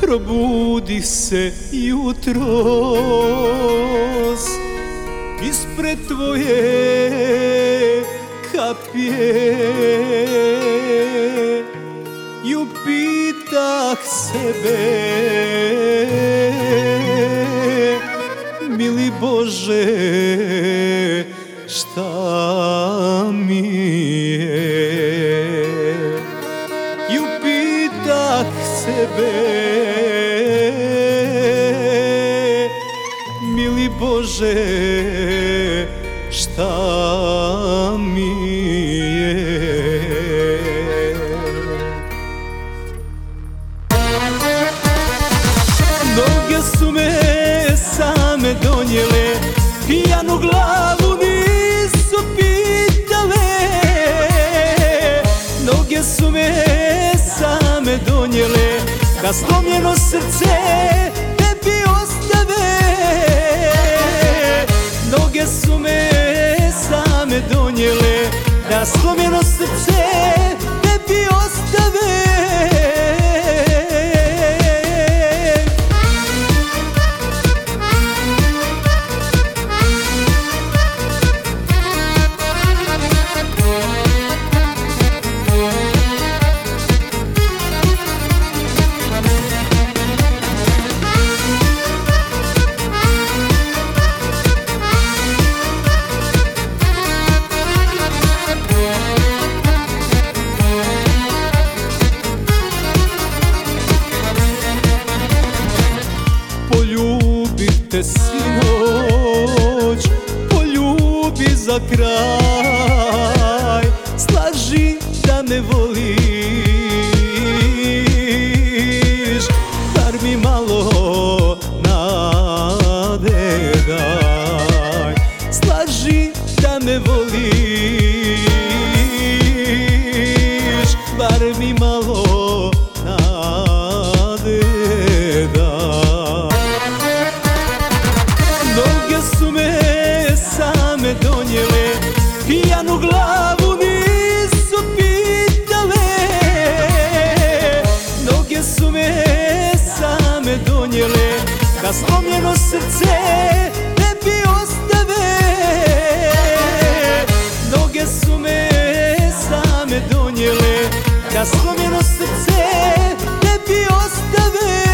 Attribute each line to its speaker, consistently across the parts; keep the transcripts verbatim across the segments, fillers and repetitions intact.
Speaker 1: probudi se jutros, ispred tvoje kapije i upitah sebe, mili Bože, šta mi je? I upitah sebe, mili Bože, šta mi je? Noge su me same donijele, pijanu glavu nisu pitale. Noge su me same donijele, da slomljeno srce tebi ostave. Noge su me same donijele, da slomljeno srce tebi ostave. Poljubite sinoć, poljubi za kraj, slaži da me voliš, bar mi malo nade daj. Slaži da me voliš, bar mi malo nade daj. Noge su me same donijele, pijanu glavu nisu pitale. Noge su me same donijele, da slomljeno srce tebi ostave. Noge su me same donijele, da slomljeno srce tebi ostave.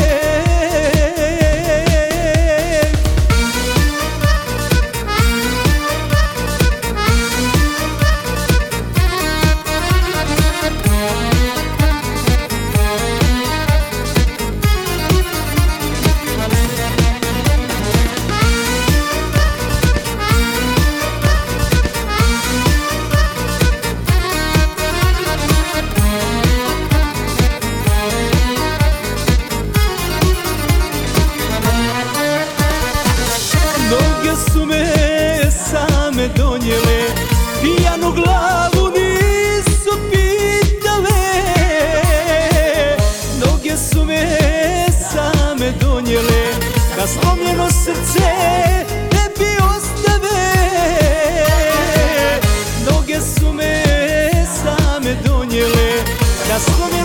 Speaker 1: Noge su me same donijele, pijanu glavu nisu pitale. Noge su me same donijele, da slomljeno srce tebi ostave. Noge su me same donijele, da slomljeno